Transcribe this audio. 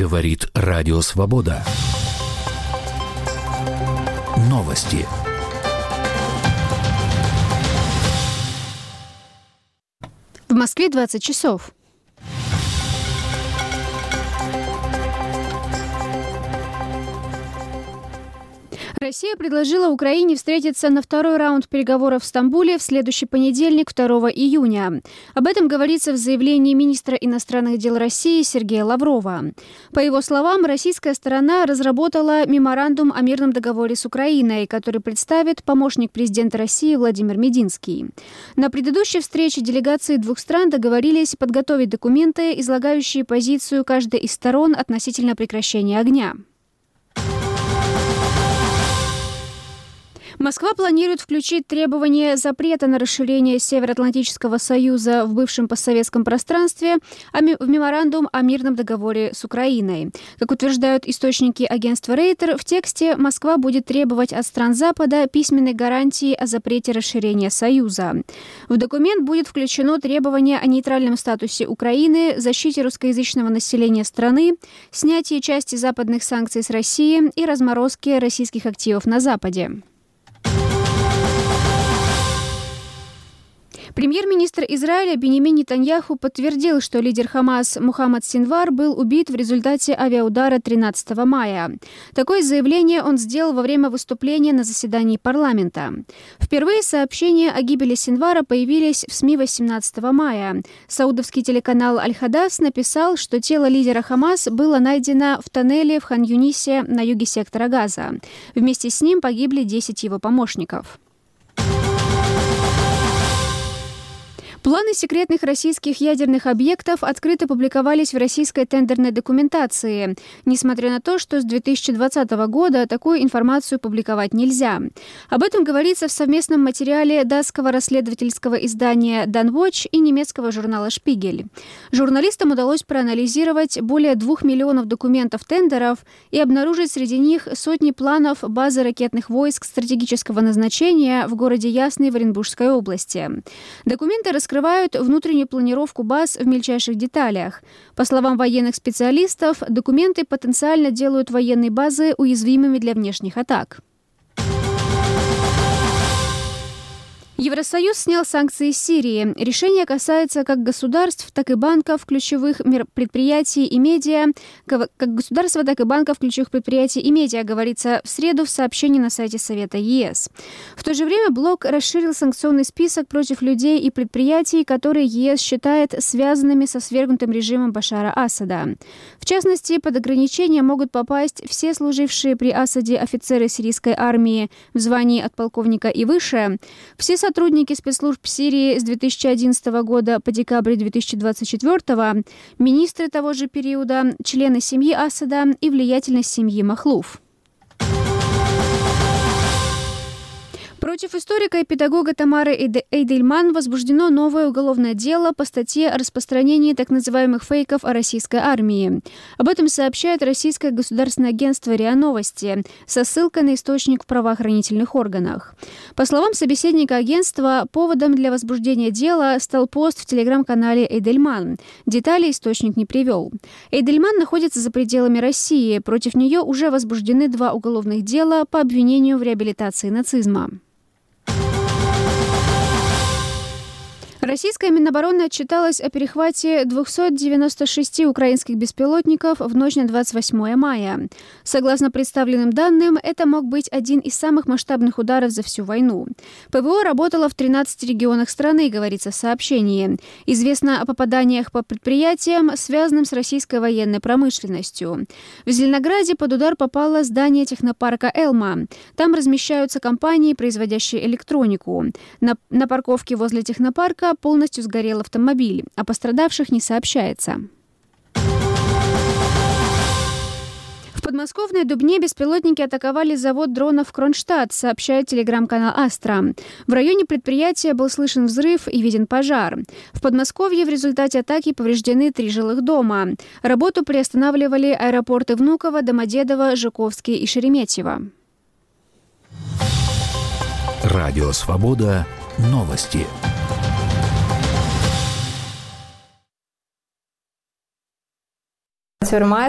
Говорит Радио Свобода. Новости. В Москве 20 часов. Россия предложила Украине встретиться на второй раунд переговоров в Стамбуле в следующий понедельник, 2 июня. Об этом говорится в заявлении министра иностранных дел России Сергея Лаврова. По его словам, российская сторона разработала меморандум о мирном договоре с Украиной, который представит помощник президента России Владимир Мединский. На предыдущей встрече делегации двух стран договорились подготовить документы, излагающие позицию каждой из сторон относительно прекращения огня. Москва планирует включить требование запрета на расширение Североатлантического союза в бывшем постсоветском пространстве в меморандум о мирном договоре с Украиной. Как утверждают источники агентства Рейтер, в тексте Москва будет требовать от стран Запада письменной гарантии о запрете расширения союза. В документ будет включено требование о нейтральном статусе Украины, защите русскоязычного населения страны, снятии части западных санкций с России и разморозке российских активов на Западе. Премьер-министр Израиля Биньямин Нетаньяху подтвердил, что лидер Хамас Мухаммад Синвар был убит в результате авиаудара 13 мая. Такое заявление он сделал во время выступления на заседании парламента. Впервые сообщения о гибели Синвара появились в СМИ 18 мая. Саудовский телеканал Аль-Хадас написал, что тело лидера Хамас было найдено в тоннеле в Хан-Юнисе на юге сектора Газа. Вместе с ним погибли 10 его помощников. Планы секретных российских ядерных объектов открыто публиковались в российской тендерной документации, несмотря на то, что с 2020 года такую информацию публиковать нельзя. Об этом говорится в совместном материале датского расследовательского издания Danwatch и немецкого журнала «Шпигель». Журналистам удалось проанализировать более 2 миллионов документов тендеров и обнаружить среди них сотни планов базы ракетных войск стратегического назначения в городе Ясный в Оренбургской области. Документы раскрывают внутреннюю планировку баз в мельчайших деталях. По словам военных специалистов, документы потенциально делают военные базы уязвимыми для внешних атак. Евросоюз снял санкции с Сирии. Решение касается как государств, так и банков, ключевых предприятий и медиа, говорится в среду в сообщении на сайте Совета ЕС. В то же время блок расширил санкционный список против людей и предприятий, которые ЕС считает связанными со свергнутым режимом Башара Асада. В частности, под ограничения могут попасть все служившие при Асаде офицеры сирийской армии в звании от полковника и выше, все сотрудники спецслужб Сирии с 2011 года по декабрь 2024, министры того же периода, члены семьи Асада и влиятельность семьи Махлуф. Против историка и педагога Тамары Эйдельман возбуждено новое уголовное дело по статье о распространении так называемых фейков о российской армии. Об этом сообщает российское государственное агентство РИА Новости со ссылкой на источник в правоохранительных органах. По словам собеседника агентства, поводом для возбуждения дела стал пост в телеграм-канале Эйдельман. Детали источник не привел. Эйдельман находится за пределами России. Против нее уже возбуждены 2 уголовных дела по обвинению в реабилитации нацизма. Российская Минобороны отчиталась о перехвате 296 украинских беспилотников в ночь на 28 мая. Согласно представленным данным, это мог быть один из самых масштабных ударов за всю войну. ПВО работало в 13 регионах страны, говорится в сообщении. Известно о попаданиях по предприятиям, связанным с российской военной промышленностью. В Зеленограде под удар попало здание технопарка «Элма». Там размещаются компании, производящие электронику. На парковке возле технопарка полностью сгорел автомобиль, о пострадавших не сообщается. В подмосковной Дубне беспилотники атаковали завод дронов Кронштадт, сообщает телеграм-канал «Астра». В районе предприятия был слышен взрыв и виден пожар. В Подмосковье в результате атаки повреждены 3 жилых дома. Работу приостанавливали аэропорты Внуково, Домодедово, Жуковский и Шереметьево. Радио Свобода. Новости. Тюрьма